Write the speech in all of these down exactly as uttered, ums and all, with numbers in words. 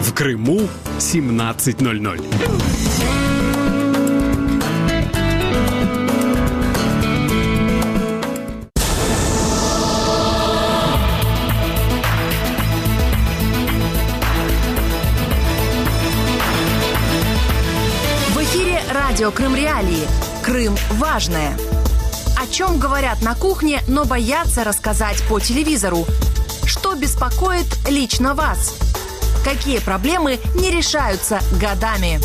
В Крыму семнадцать ноль ноль. Радио Крым Реалии. Крым важное. О чем говорят на кухне, но боятся рассказать по телевизору? Что беспокоит лично вас? Какие проблемы не решаются годами?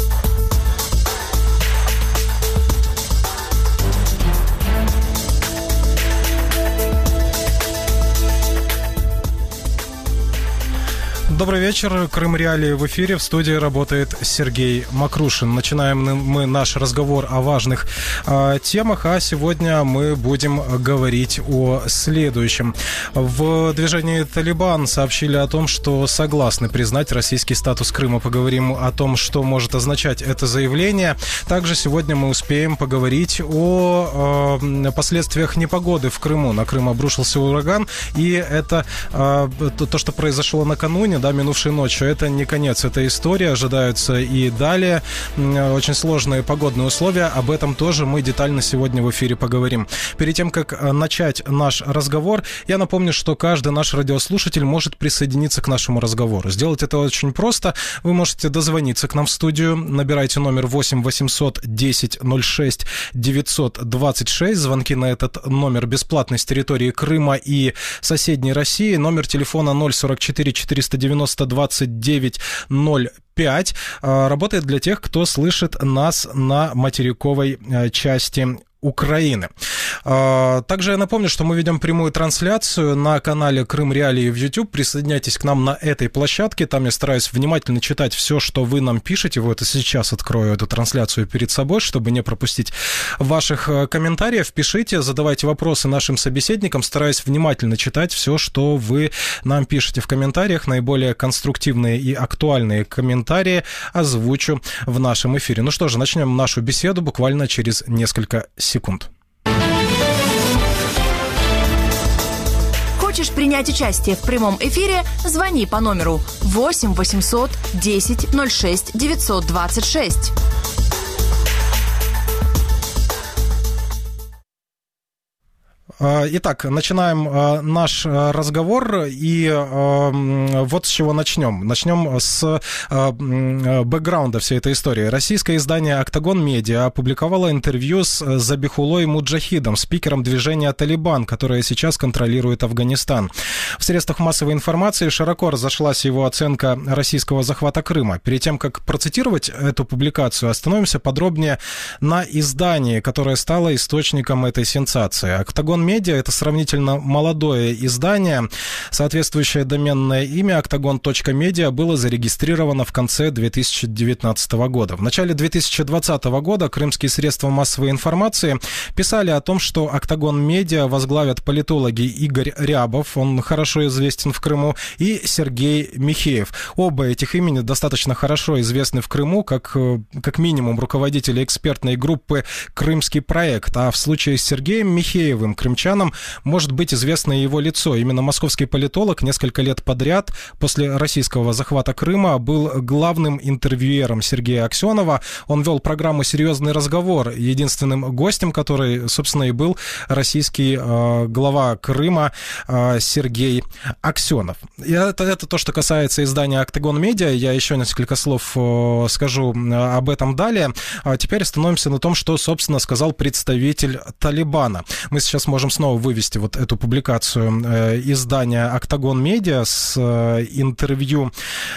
Добрый вечер. Крым Реалии в эфире. В студии работает Сергей Макрушин. Начинаем мы наш разговор о важных э, темах, а сегодня мы будем говорить о следующем. В движении «Талибан» сообщили о том, что согласны признать российский статус Крыма. Поговорим о том, что может означать это заявление. Также сегодня мы успеем поговорить о э, последствиях непогоды в Крыму. На Крым обрушился ураган, и это э, то, что произошло накануне, да, минувшей ночью, это не конец этой истории, ожидаются и далее очень сложные погодные условия, об этом тоже мы детально сегодня в эфире поговорим. Перед тем, как начать наш разговор, я напомню, что каждый наш радиослушатель может присоединиться к нашему разговору. Сделать это очень просто, вы можете дозвониться к нам в студию, набирайте номер восемь восемьсот десять ноль шесть девятьсот двадцать шесть, звонки на этот номер бесплатны с территории Крыма и соседней России, номер телефона ноль сорок четыре четыреста девяносто двадцать девять ноль пять работает для тех, кто слышит нас на материковой части Украины. Также я напомню, что мы ведем прямую трансляцию на канале Крым Реалии в YouTube. Присоединяйтесь к нам на этой площадке. Там я стараюсь внимательно читать все, что вы нам пишете. Вот и сейчас открою эту трансляцию перед собой, чтобы не пропустить ваших комментариев. Пишите, задавайте вопросы нашим собеседникам. Стараюсь внимательно читать все, что вы нам пишете в комментариях. Наиболее конструктивные и актуальные комментарии озвучу в нашем эфире. Ну что же, начнем нашу беседу буквально через несколько секунд. Хочешь принять участие в прямом эфире? Звони по номеру восемь восемьсот десять ноль шесть девятьсот двадцать шесть. Итак, начинаем наш разговор, и вот с чего начнем. Начнем с бэкграунда всей этой истории. Российское издание «Октагон Медиа» опубликовало интервью с Забихулой Муджахидом, спикером движения «Талибан», которое сейчас контролирует Афганистан. В средствах массовой информации широко разошлась его оценка российского захвата Крыма. Перед тем, как процитировать эту публикацию, остановимся подробнее на издании, которое стало источником этой сенсации. «Октагон Медиа» — это сравнительно молодое издание. Соответствующее доменное имя октагон точка медиа было зарегистрировано в конце две тысячи девятнадцатого года. В начале две тысячи двадцатого года крымские средства массовой информации писали о том, что «Октагон Медиа» возглавят политологи Игорь Рябов, он хорошо известен в Крыму, и Сергей Михеев. Оба этих имени достаточно хорошо известны в Крыму, как, как минимум руководители экспертной группы «Крымский проект», а в случае с Сергеем Михеевым крымчанам может быть известно его лицо. Именно московский политолог несколько лет подряд после российского захвата Крыма был главным интервьюером Сергея Аксенова. Он вел программу «Серьезный разговор», единственным гостем которой, собственно, и был российский э, глава Крыма э, Сергей Аксенов. И это, это то, что касается издания «Октагон Медиа». Я еще несколько слов э, скажу об этом далее. А теперь остановимся на том, что, собственно, сказал представитель Талибана. Мы сейчас можем снова вывести вот эту публикацию э, издания «Октагон Медиа» с э, интервью,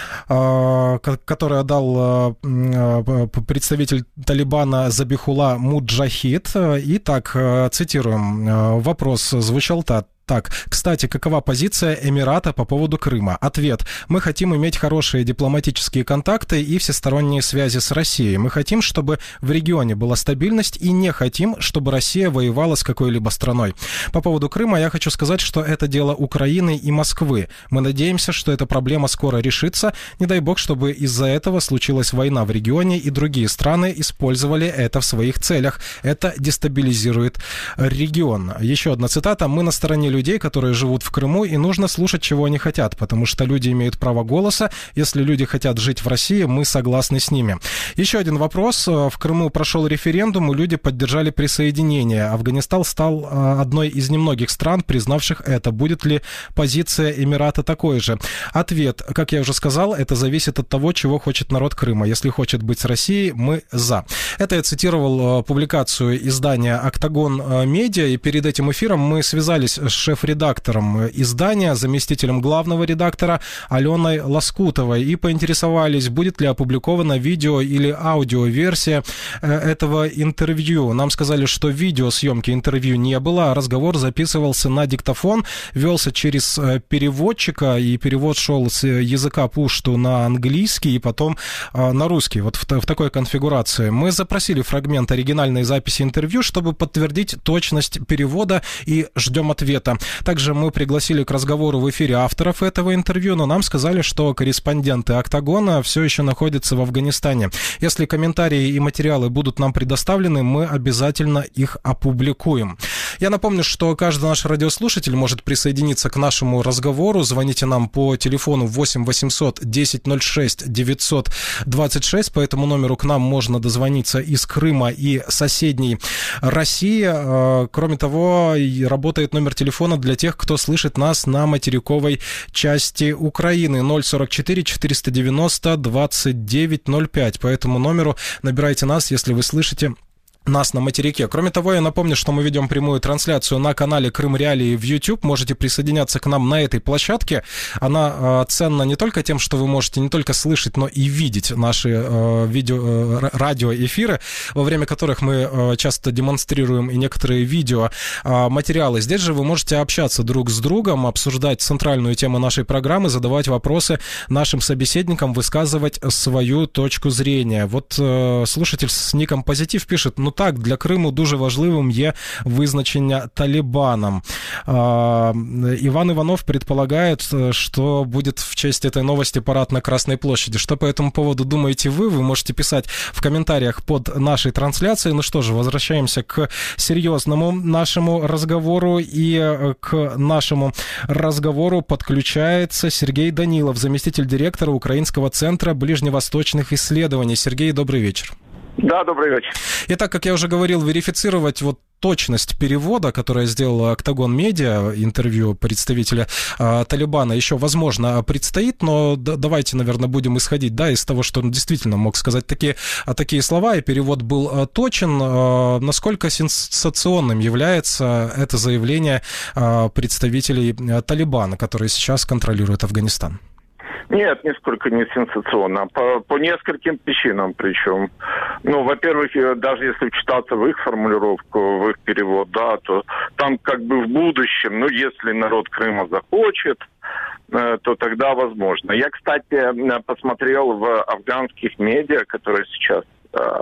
э, которое дал э, представитель Талибана Забихула Муджахид. Итак, э, цитируем, э, вопрос звучал так. Так, кстати, какова позиция Эмирата по поводу Крыма? Ответ. Мы хотим иметь хорошие дипломатические контакты и всесторонние связи с Россией. Мы хотим, чтобы в регионе была стабильность, и не хотим, чтобы Россия воевала с какой-либо страной. По поводу Крыма я хочу сказать, что это дело Украины и Москвы. Мы надеемся, что эта проблема скоро решится. Не дай бог, чтобы из-за этого случилась война в регионе, и другие страны использовали это в своих целях. Это дестабилизирует регион. Еще одна цитата. Мы на стороне людей, людей, которые живут в Крыму, и нужно слушать, чего они хотят, потому что люди имеют право голоса. Если люди хотят жить в России, мы согласны с ними. Еще один вопрос. В Крыму прошел референдум, и люди поддержали присоединение. Афганистан стал одной из немногих стран, признавших это. Будет ли позиция Эмирата такой же? Ответ, как я уже сказал, это зависит от того, чего хочет народ Крыма. Если хочет быть с Россией, мы за. Это я цитировал публикацию издания «Октагон Медиа», и перед этим эфиром мы связались с шеф-редактором издания, заместителем главного редактора Аленой Лоскутовой, и поинтересовались, будет ли опубликована видео- или аудиоверсия этого интервью. Нам сказали, что видеосъемки интервью не было, а разговор записывался на диктофон, велся через переводчика, и перевод шел с языка пушту на английский и потом на русский, вот в, в такой конфигурации. Мы запросили фрагмент оригинальной записи интервью, чтобы подтвердить точность перевода, и ждем ответа. Также мы пригласили к разговору в эфире авторов этого интервью, но нам сказали, что корреспонденты «Октагона» все еще находятся в Афганистане. Если комментарии и материалы будут нам предоставлены, мы обязательно их опубликуем. Я напомню, что каждый наш радиослушатель может присоединиться к нашему разговору. Звоните нам по телефону восемь восемьсот десять ноль шесть девятьсот двадцать шесть. По этому номеру к нам можно дозвониться из Крыма и соседней России. Кроме того, работает номер телефона для тех, кто слышит нас на материковой части Украины. ноль сорок четыре четыреста девяносто двадцать девять ноль пять. По этому номеру набирайте нас, если вы слышите нас на материке. Кроме того, я напомню, что мы ведем прямую трансляцию на канале Крым Реалии в YouTube. Можете присоединяться к нам на этой площадке. Она э, ценна не только тем, что вы можете не только слышать, но и видеть наши э, видео, э, радиоэфиры, во время которых мы э, часто демонстрируем и некоторые видео э, материалы. Здесь же вы можете общаться друг с другом, обсуждать центральную тему нашей программы, задавать вопросы нашим собеседникам, высказывать свою точку зрения. Вот э, слушатель с ником Позитив пишет: ну так, для Криму дуже важливим є визначення Талибаном. Иван Иванов предполагает, что будет в честь этой новости парад на Красной площади. Что по этому поводу думаете вы? Вы можете писать в комментариях под нашей трансляцией. Ну что же, возвращаемся к серьезному нашему разговору. И к нашему разговору подключается Сергей Данилов, заместитель директора Украинского центра ближневосточных исследований. Сергей, добрый вечер. Да, добрый вечер. Итак, как я уже говорил, верифицировать вот точность перевода, которое сделала «Октагон Медиа», интервью представителя э, Талибана, еще, возможно, предстоит, но д- давайте, наверное, будем исходить, да, из того, что он действительно мог сказать такие, такие слова, и перевод был э, точен. Э, насколько сенсационным является это заявление э, представителей э, Талибана, которые сейчас контролируют Афганистан? Нет, нисколько не сенсационно. По, по нескольким причинам причем. Ну, во-первых, даже если вчитаться в их формулировку, в их перевод, да, то там как бы в будущем, ну, если народ Крыма захочет, э, то тогда возможно. Я, кстати, посмотрел в афганских медиа, которые сейчас э,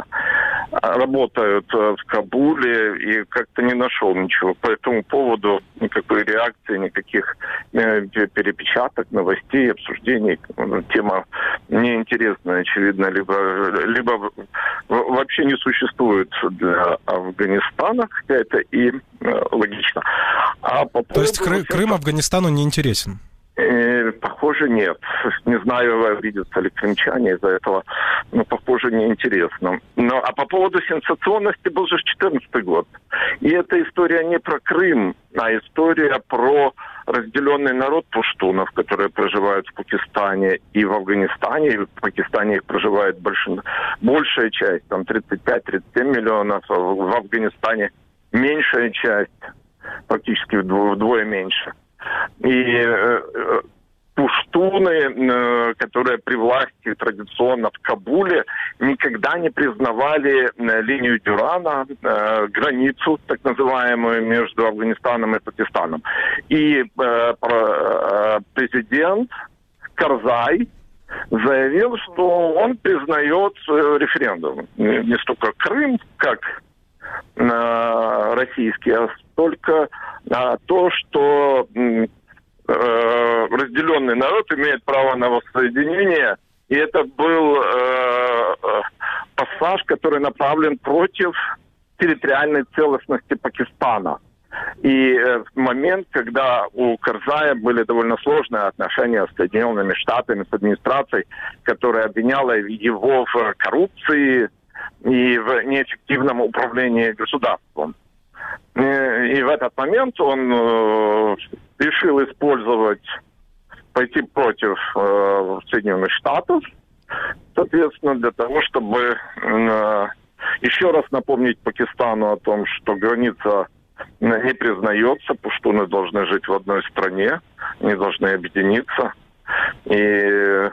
работают в Кабуле, и как-то не нашел ничего по этому поводу, никакой реакции, никаких э, перепечаток, новостей, обсуждений. Тема неинтересная, очевидно, либо, либо вообще не существует для Афганистана, хотя это и э, логично. А по поводу... То есть Кры- Крым Афганистану не интересен? Э, похоже, нет. Не знаю, обидятся ли крымчане из-за этого, но, похоже, неинтересно. Но, а по поводу сенсационности был же четырнадцатый год. И эта история не про Крым, а история про разделенный народ пуштунов, которые проживают в Пакистане и в Афганистане. И в Пакистане их проживает больше, большая часть, там тридцать пять - тридцать семь миллионов, а в Афганистане меньшая часть, практически вдвое меньше. И э, пуштуны, э, которые при власти традиционно в Кабуле, никогда не признавали э, линию Дюрана, э, границу так называемую между Афганистаном и Пакистаном. И э, э, президент Карзай заявил, что он признает э, референдум. Не, не столько Крым, как э, российский, а только а, то, что э, разделенный народ имеет право на воссоединение. И это был э, пассаж, который направлен против территориальной целостности Пакистана. И в момент, когда у Карзая были довольно сложные отношения с Соединенными Штатами, с администрацией, которая обвиняла его в коррупции и в неэффективном управлении государством. И в этот момент он решил использовать, пойти против Соединенных Штатов, соответственно, для того, чтобы еще раз напомнить Пакистану о том, что граница не признается, пуштуны должны жить в одной стране, они должны объединиться. И,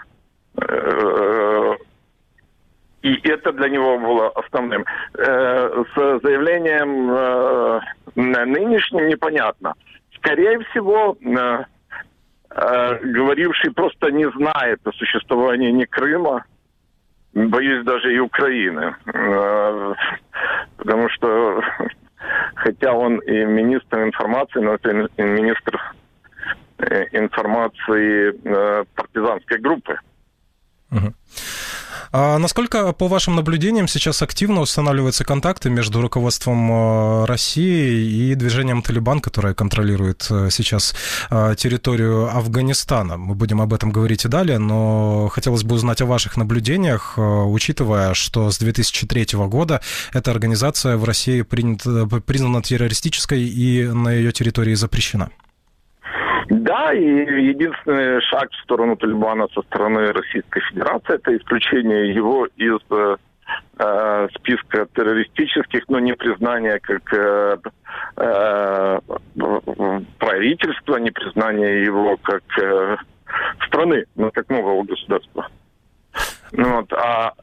и это для него было основным. С заявлением нынешним непонятно. Скорее всего, говоривший просто не знает о существовании ни Крыма, боюсь, даже и Украины. Потому что, хотя он и министр информации, но это министр информации партизанской группы. Угу. А насколько, по вашим наблюдениям, сейчас активно устанавливаются контакты между руководством России и движением «Талибан», которое контролирует сейчас территорию Афганистана? Мы будем об этом говорить и далее, но хотелось бы узнать о ваших наблюдениях, учитывая, что с две тысячи третьего года эта организация в России принята, признана террористической и на ее территории запрещена. Да, и единственный шаг в сторону Талибана со стороны Российской Федерации – это исключение его из э, списка террористических, но не признание как э, э, правительства, не признание его как э, страны, ну, как нового государства. Вот, а,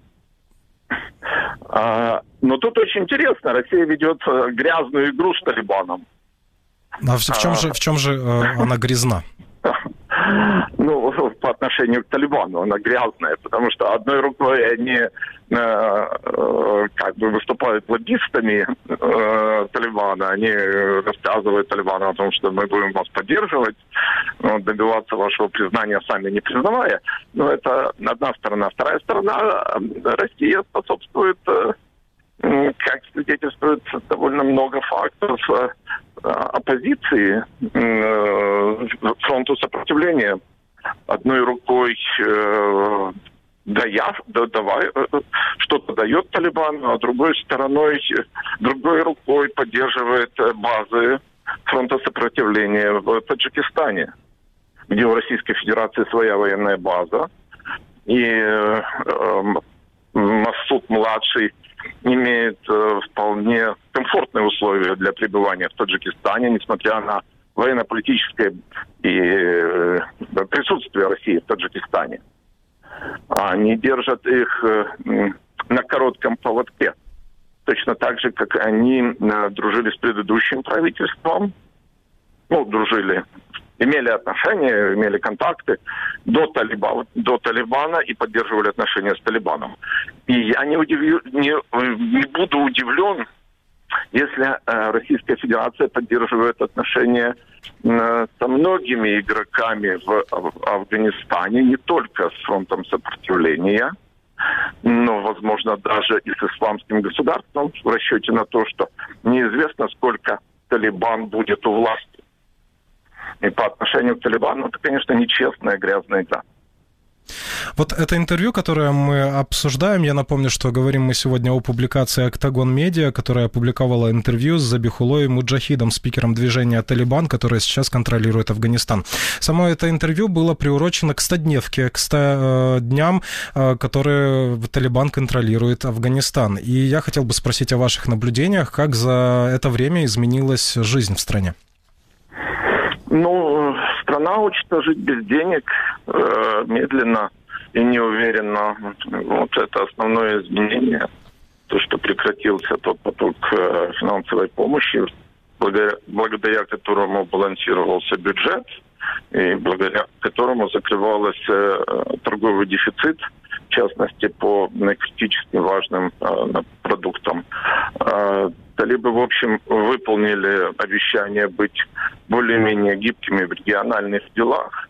а, но тут очень интересно, Россия ведет грязную игру с Талибаном. А в, в чем же, в чем же э, она грязна? Ну, по отношению к Талибану она грязная, потому что одной рукой они э, э, как бы выступают лоббистами э, Талибана, они рассказывают Талибану о том, что мы будем вас поддерживать, добиваться вашего признания, сами не признавая. Но это одна сторона. Вторая сторона, Россия способствует, э, как свидетельствует довольно много фактов, э, оппозиции, э, фронту сопротивления. Одной рукой э, дая, да, давай, э, что-то дает Талибану, а другой стороной, другой рукой поддерживает базы фронта сопротивления в Таджикистане, где у Российской Федерации своя военная база. И э, э, Масуд-младший имеет э, вполне комфортные условия для пребывания в Таджикистане, несмотря на военно-политическое и, э, присутствие России в Таджикистане. Они держат их э, на коротком поводке. Точно так же, как они э, дружили с предыдущим правительством. Ну, дружили, имели отношения, имели контакты до, Талиба, до Талибана и поддерживали отношения с Талибаном. И я не, удивлю, не, не буду удивлен, если э, Российская Федерация поддерживает отношения э, со многими игроками в, в Афганистане, не только с фронтом сопротивления, но, возможно, даже и с исламским государством, в расчете на то, что неизвестно, сколько Талибан будет у власти. И по отношению к Талибану это, конечно, нечестная, грязная игра. Вот это интервью, которое мы обсуждаем, я напомню, что говорим мы сегодня о публикации «Октагон Медиа», которая опубликовала интервью с Забихулой Муджахидом, спикером движения «Талибан», которое сейчас контролирует Афганистан. Само это интервью было приурочено к стодневке, к ста дням, которые Талибан контролирует Афганистан. И я хотел бы спросить о ваших наблюдениях, как за это время изменилась жизнь в стране. Ну, страна учится жить без денег, э, медленно и неуверенно. Вот это основное изменение. То, что прекратился тот поток э, финансовой помощи, благодаря, благодаря которому балансировался бюджет, и благодаря которому закрывался э, торговый дефицит, в частности, по критически важным э, продуктам. Э, Талибы, в общем, выполнили обещание быть более-менее гибкими в региональных делах.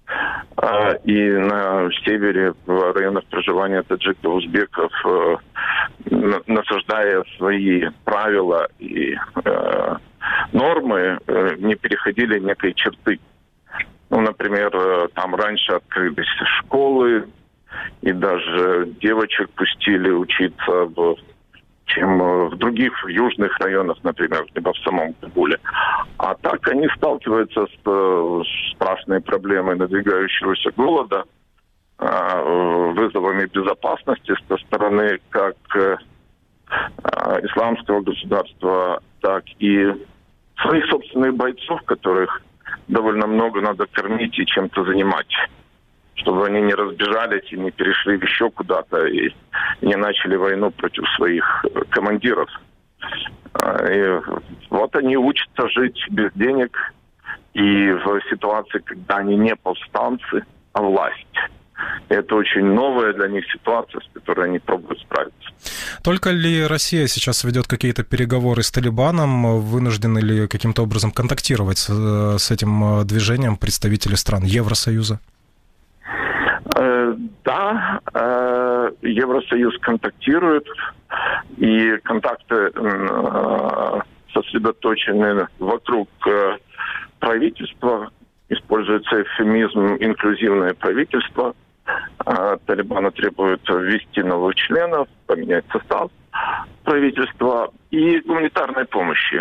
И на севере, в районах проживания таджиков, узбеков, насаждая свои правила и нормы, не переходили некой черты. Ну, например, там раньше открылись школы, и даже девочек пустили учиться в, чем в других южных районах, например, либо в самом Кабуле. А так они сталкиваются с, с страшной проблемой надвигающегося голода, вызовами безопасности со стороны как исламского государства, так и своих собственных бойцов, которых довольно много надо кормить и чем-то занимать, чтобы они не разбежались и не перешли еще куда-то и не начали войну против своих командиров. И вот они учатся жить без денег и в ситуации, когда они не повстанцы, а власть. Это очень новая для них ситуация, с которой они пробуют справиться. Только ли Россия сейчас ведет какие-то переговоры с Талибаном? Вынуждены ли каким-то образом контактировать с, с этим движением представители стран Евросоюза? Э, да, э, Евросоюз контактирует, и контакты э, сосредоточены вокруг э, правительства. Используется эвфемизм «инклюзивное правительство». Талибану требуют ввести новых членов, поменять состав правительства и гуманитарной помощи.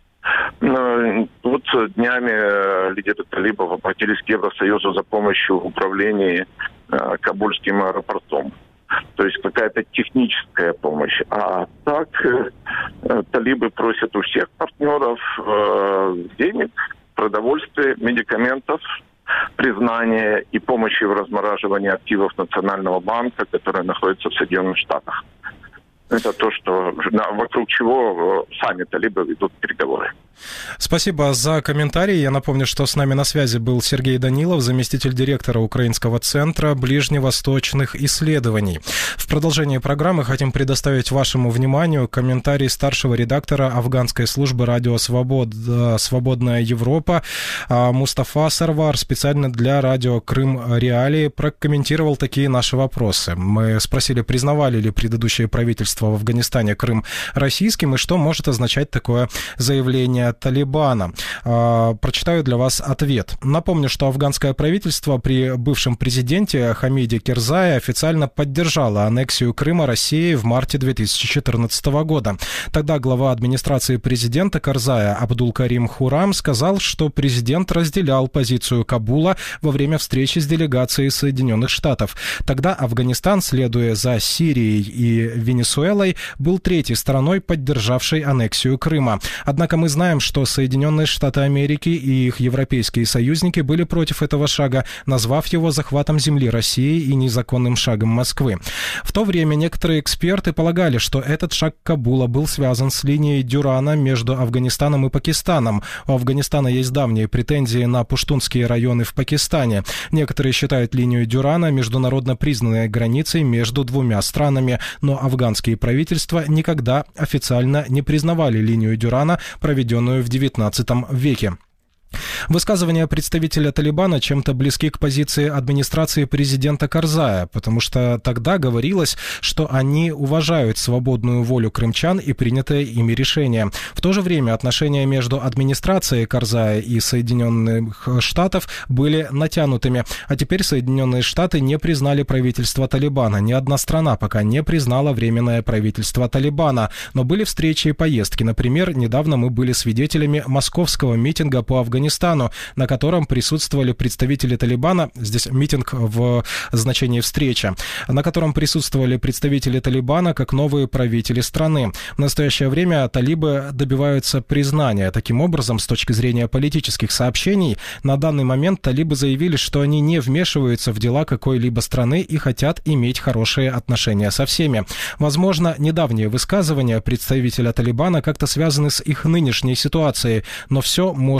Вот днями лидеры талибов обратились к Евросоюзу за помощью в управлении Кабульским аэропортом. То есть какая-то техническая помощь. А так талибы просят у всех партнеров денег, продовольствия, медикаментов, признания и помощи в размораживании активов Национального банка, который находится в Соединенных Штатах. Это то, что вокруг чего сами талибы ведут переговоры. Спасибо за комментарий. Я напомню, что с нами на связи был Сергей Данилов, заместитель директора Украинского центра ближневосточных исследований. В продолжении программы хотим предоставить вашему вниманию комментарий старшего редактора афганской службы радио Свобод, «Свободная Европа» Мустафа Сарвар специально для радио Крым Реалии прокомментировал такие наши вопросы. Мы спросили, признавали ли предыдущее правительство в Афганистане Крым российским и что может означать такое заявление Талибана. Прочитаю для вас ответ. Напомню, что афганское правительство при бывшем президенте Хамиде Керзае официально поддержало аннексию Крыма России в марте две тысячи четырнадцатого года. Тогда глава администрации президента Карзая Абдул-Карим Хурам сказал, что президент разделял позицию Кабула во время встречи с делегацией Соединенных Штатов. Тогда Афганистан, следуя за Сирией и Венесуэлой, был третьей стороной, поддержавшей аннексию Крыма. Однако мы знаем, что Соединенные Штаты Америки и их европейские союзники были против этого шага, назвав его захватом земли России и незаконным шагом Москвы. В то время некоторые эксперты полагали, что этот шаг Кабула был связан с линией Дюрана между Афганистаном и Пакистаном. У Афганистана есть давние претензии на пуштунские районы в Пакистане. Некоторые считают линию Дюрана международно признанной границей между двумя странами, но афганские правительства никогда официально не признавали линию Дюрана, проведенную в девятнадцатом веке. Высказывания представителя Талибана чем-то близки к позиции администрации президента Карзая, потому что тогда говорилось, что они уважают свободную волю крымчан и принятое ими решение. В то же время отношения между администрацией Карзая и Соединенных Штатов были натянутыми, а теперь Соединенные Штаты не признали правительство Талибана. Ни одна страна пока не признала временное правительство Талибана, но были встречи и поездки. Например, недавно мы были свидетелями московского митинга по Афганистану, на котором присутствовали представители Талибана, здесь митинг в значении встреча, на котором присутствовали представители Талибана как новые правители страны. В настоящее время талибы добиваются признания. Таким образом, с точки зрения политических сообщений, на данный момент талибы заявили, что они не вмешиваются в дела какой-либо страны и хотят иметь хорошие отношения со всеми. Возможно, недавние высказывания представителя Талибана как-то связаны с их нынешней ситуацией, но все может измениться.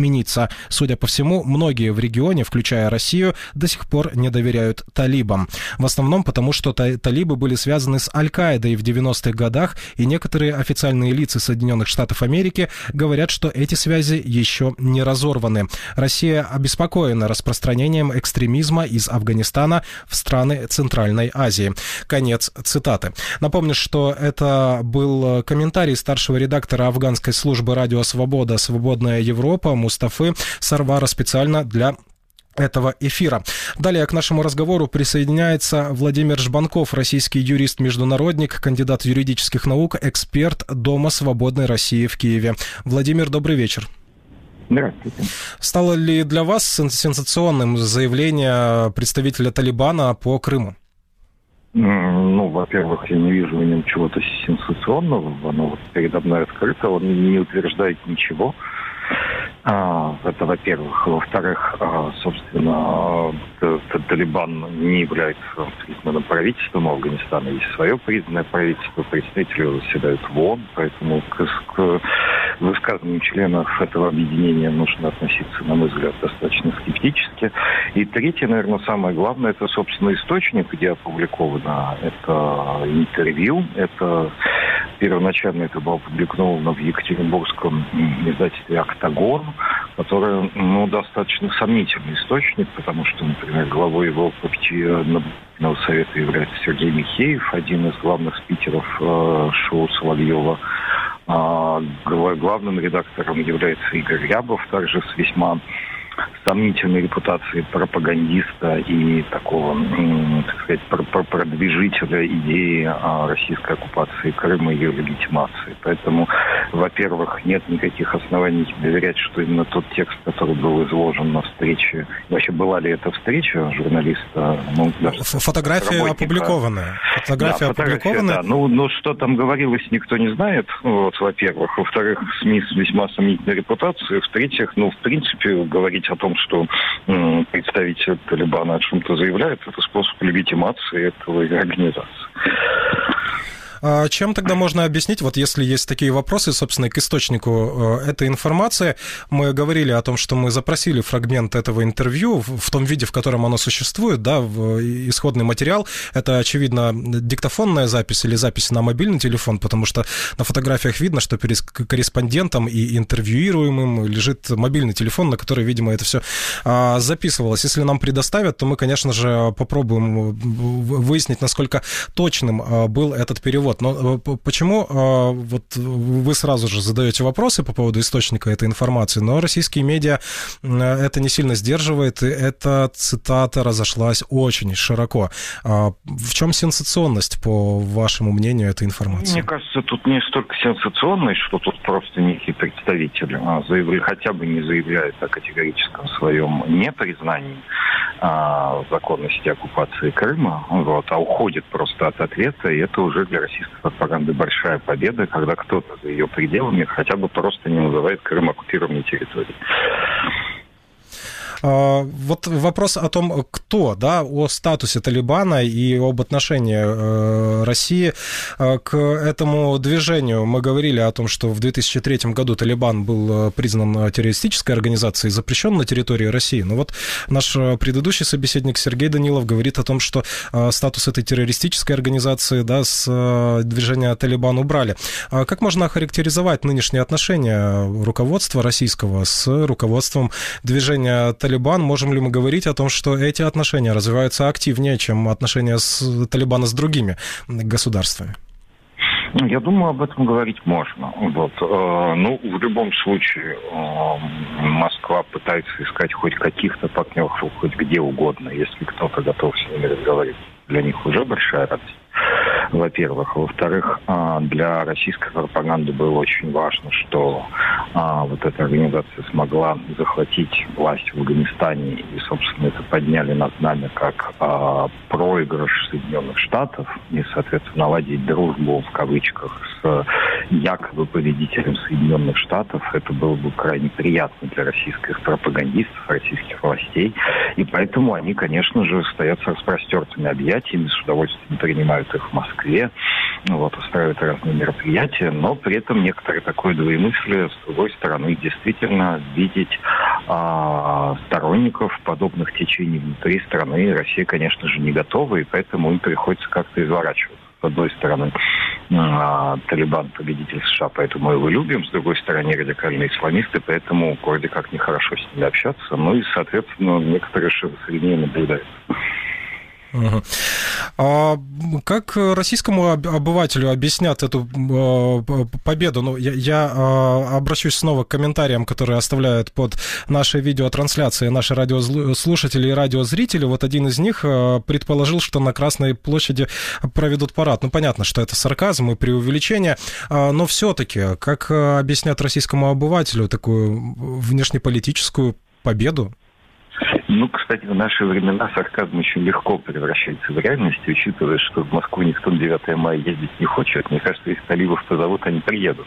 измениться. Судя по всему, многие в регионе, включая Россию, до сих пор не доверяют талибам. В основном потому, что талибы были связаны с Аль-Каидой в девяностых годах, и некоторые официальные лица Соединенных Штатов Америки говорят, что эти связи еще не разорваны. Россия обеспокоена распространением экстремизма из Афганистана в страны Центральной Азии. Конец цитаты. Напомню, что это был комментарий старшего редактора афганской службы «Радио Свобода. Свободная Европа» Мустафы Сарвара специально для этого эфира. Далее к нашему разговору присоединяется Владимир Жбанков, российский юрист-международник, кандидат юридических наук, эксперт Дома Свободной России в Киеве. Владимир, добрый вечер. Здравствуйте. Стало ли для вас сенсационным заявление представителя Талибана по Крыму? Ну, во-первых, я не вижу в нем чего-то сенсационного. Оно вот передо мной открыто, он не утверждает ничего. Это, во-первых. Во-вторых, собственно, Талибан не является признанным правительством Афганистана. Есть свое признанное правительство, представители заседают в ООН, поэтому к, к высказываниям членов этого объединения нужно относиться, на мой взгляд, достаточно скептически. И третье, наверное, самое главное, это, собственно, источник, где опубликовано это интервью. Это первоначально это было опубликовано в Екатеринбургском издательстве «Октагон», который, ну, достаточно сомнительный источник, потому что, например, главой его наблюдательного совета является Сергей Михеев, один из главных спикеров э, шоу Соловьева. А главным редактором является Игорь Рябов, также с весьма сомнительной репутацией пропагандиста и такого, так сказать, продвижителя идеи российской оккупации Крыма и ее легитимации. Поэтому, во-первых, нет никаких оснований доверять, что именно тот текст, который был изложен на встрече, вообще была ли эта встреча журналиста? Ну, фотография опубликованная. Фотография да, опубликованная. Да. Ну, ну, что там говорилось, никто не знает, вот, во-первых. Во-вторых, СМИ с весьма сомнительной репутацией. В-третьих, ну, в принципе, говорить о том, что м, представитель Талибана о чем-то заявляет, это способ легитимации этого организации. А чем тогда можно объяснить, вот если есть такие вопросы, собственно, к источнику этой информации? Мы говорили о том, что мы запросили фрагмент этого интервью в том виде, в котором оно существует, да, в исходный материал. Это, очевидно, диктофонная запись или запись на мобильный телефон, потому что на фотографиях видно, что перед корреспондентом и интервьюируемым лежит мобильный телефон, на который, видимо, это все записывалось. Если нам предоставят, то мы, конечно же, попробуем выяснить, насколько точным был этот перевод. Но почему вот вы сразу же задаете вопросы по поводу источника этой информации, но российские медиа это не сильно сдерживает, и эта цитата разошлась очень широко. В чем сенсационность, по вашему мнению, этой информации? Мне кажется, тут не столько сенсационность, что тут просто некий представитель заявляет, хотя бы не заявляет о категорическом своем непризнании законности оккупации Крыма, вот, а уходит просто от ответа, и это уже для российской пропаганды большая победа, когда кто-то за ее пределами хотя бы просто не называет Крым оккупированной территорией. Вот вопрос о том, кто, да, о статусе Талибана и об отношении России к этому движению. Мы говорили о том, что в две тысячи третьем году Талибан был признан террористической организацией, запрещен на территории России. Но вот наш предыдущий собеседник Сергей Данилов говорит о том, что статус этой террористической организации, да, с движения Талибан убрали. Как можно охарактеризовать нынешние отношения руководства российского с руководством движения Талибан? Талибан, можем ли мы говорить о том, что эти отношения развиваются активнее, чем отношения с Талибана с другими государствами? Я думаю, об этом говорить можно. Вот. Ну, в любом случае, Москва пытается искать хоть каких-то партнеров, хоть где угодно. Если кто-то готов с ними разговаривать, для них уже большая радость. Во-первых. Во-вторых, для российской пропаганды было очень важно, что вот эта организация смогла захватить власть в Афганистане, и, собственно, это подняли над нами как проигрыш Соединенных Штатов, и, соответственно, наладить дружбу, в кавычках, с якобы победителем Соединенных Штатов. Это было бы крайне приятно для российских пропагандистов, российских властей, и поэтому они, конечно же, стоят с распростертыми объятиями, с удовольствием принимают их в Москве. вот, устраивают разные мероприятия, но при этом некоторое такое двоемыслие, с другой стороны, действительно видеть а, сторонников подобных течений внутри страны Россия, конечно же, не готова, и поэтому им приходится как-то изворачиваться. С одной стороны, Талибан победитель США, поэтому мы его любим. С другой стороны, радикальные исламисты, поэтому вроде как нехорошо с ними общаться. Ну и, соответственно, некоторые шизофрения наблюдаются. Угу. А как российскому обывателю объяснят эту победу? Ну, я, я обращусь снова к комментариям, которые оставляют под нашей видеотрансляцией наши радиослушатели и радиозрители. Вот один из них предположил, что на Красной площади проведут парад. Ну, понятно, что это сарказм и преувеличение, но все-таки как объяснят российскому обывателю такую внешнеполитическую победу? Ну, кстати, в наши времена сарказм очень легко превращается в реальность, учитывая, что в Москву никто на девятое мая ездить не хочет. Мне кажется, если талибов позовут, они приедут.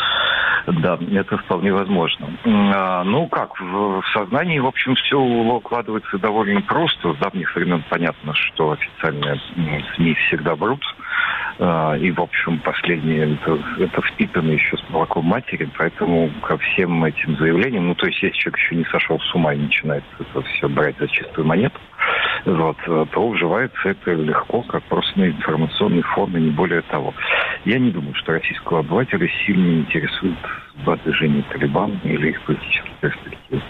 Да, это вполне возможно. А, ну, как, в, в сознании, в общем, все укладывается довольно просто. С давних времен понятно, что официальные СМИ всегда врут. А, и, в общем, последнее, это, это впитано еще с молоком матери, поэтому ко всем этим заявлениям, ну, то есть, если человек еще не сошел с ума и начинает это все брать за чистую монету, вот, то уживается это легко, как просто на информационный фон, и не более того. Я не думаю, что российского обывателя сильно интересует движение Талибан или их политические перспективы.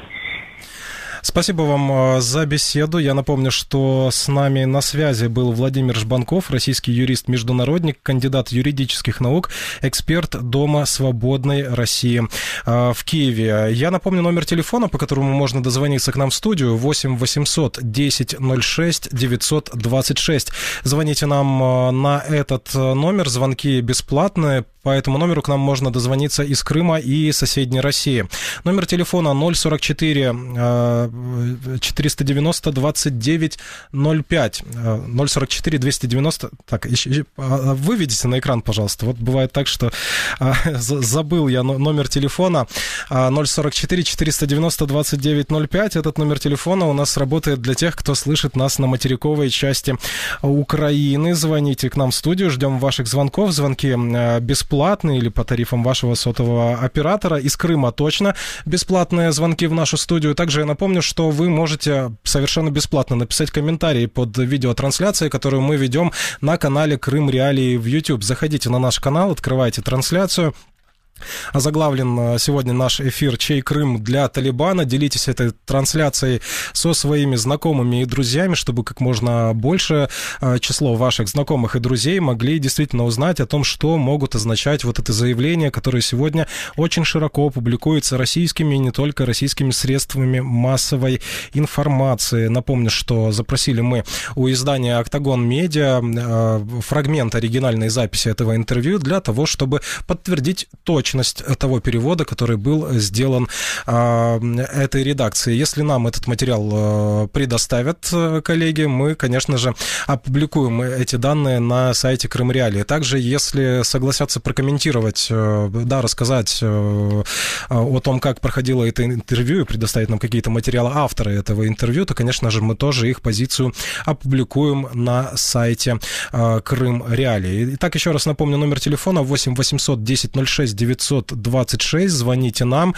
Спасибо вам за беседу. Я напомню, что с нами на связи был Владимир Жбанков, российский юрист-международник, кандидат юридических наук, эксперт Дома свободной России в Киеве. Я напомню номер телефона, по которому можно дозвониться к нам в студию, восемь восемьсот десять ноль шесть девятьсот двадцать шесть. Звоните нам на этот номер, звонки бесплатные. По этому номеру к нам можно дозвониться из Крыма и соседней России. Номер телефона ноль сорок четыре четыреста девяносто двадцать девять ноль пять. ноль сорок четыре двести девяносто. Так, выведите на экран, пожалуйста. Вот бывает так, что забыл я номер телефона. ноль сорок четыре четыреста девяносто двадцать девять ноль пять. Этот номер телефона у нас работает для тех, кто слышит нас на материковой части Украины. Звоните к нам в студию, ждем ваших звонков. Звонки бесплатные или по тарифам вашего сотового оператора. Из Крыма точно бесплатные звонки в нашу студию. Также я напомню, что вы можете совершенно бесплатно написать комментарии под видеотрансляцией, которую мы ведем на канале Крым Реалии в YouTube. Заходите на наш канал, открывайте трансляцию. Озаглавлен сегодня наш эфир «Чей Крым для Талибана?». Делитесь этой трансляцией со своими знакомыми и друзьями, чтобы как можно больше число ваших знакомых и друзей могли действительно узнать о том, что могут означать вот это заявление, которое сегодня очень широко публикуется российскими и не только российскими средствами массовой информации. Напомню, что запросили мы у издания «Октагон Медиа» фрагмент оригинальной записи этого интервью для того, чтобы подтвердить точность того перевода, который был сделан э, этой редакцией. Если нам этот материал э, предоставят э, коллеги, мы, конечно же, опубликуем эти данные на сайте Крым Реалии. Также, если согласятся прокомментировать, э, да, рассказать э, о том, как проходило это интервью и предоставить нам какие-то материалы автора этого интервью, то, конечно же, мы тоже их позицию опубликуем на сайте э, Крым Реалии. Итак, еще раз напомню, номер телефона восемь восемьсот десять ноль шесть девятьсот двадцать шесть. Звоните нам,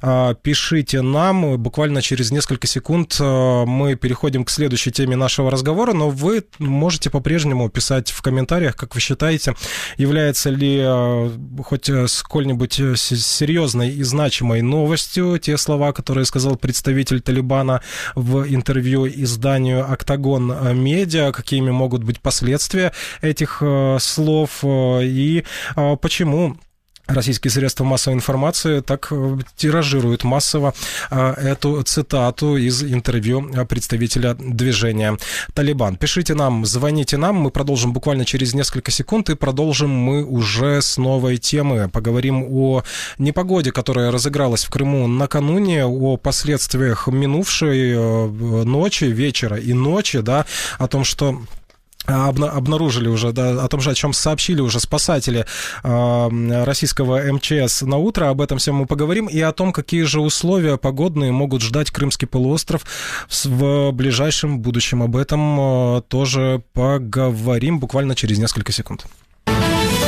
пишите нам. Буквально через несколько секунд мы переходим к следующей теме нашего разговора, но вы можете по-прежнему писать в комментариях, как вы считаете, является ли хоть сколь-нибудь серьезной и значимой новостью те слова, которые сказал представитель Талибана в интервью изданию «Октагон Медиа», какими могут быть последствия этих слов и почему российские средства массовой информации так тиражируют массово эту цитату из интервью представителя движения «Талибан». Пишите нам, звоните нам, мы продолжим буквально через несколько секунд, и продолжим мы уже с новой темы. Поговорим о непогоде, которая разыгралась в Крыму накануне, о последствиях минувшей ночи, вечера и ночи, да, о том, что обнаружили уже, да, о том же, о чем сообщили уже спасатели э, российского эм че эс на утро. Об этом всем мы поговорим. И о том, какие же условия погодные могут ждать Крымский полуостров в ближайшем будущем. Об этом э, тоже поговорим буквально через несколько секунд.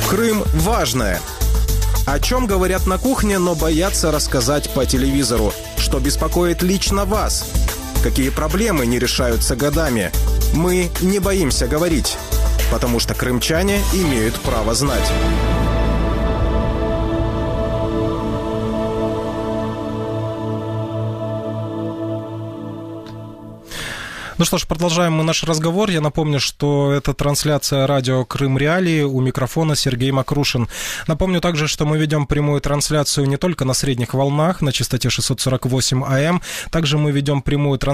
Крым важное. О чем говорят на кухне, но боятся рассказать по телевизору? Что беспокоит лично вас? Какие проблемы не решаются годами? Мы не боимся говорить, потому что крымчане имеют право знать. Ну что ж, продолжаем мы наш разговор. Я напомню, что это трансляция радио «Крым Реалии». У микрофона Сергей Макрушин. Напомню также, что мы ведем прямую трансляцию не только на средних волнах на частоте шестьсот сорок восемь эй эм. Также мы ведем прямую трансляцию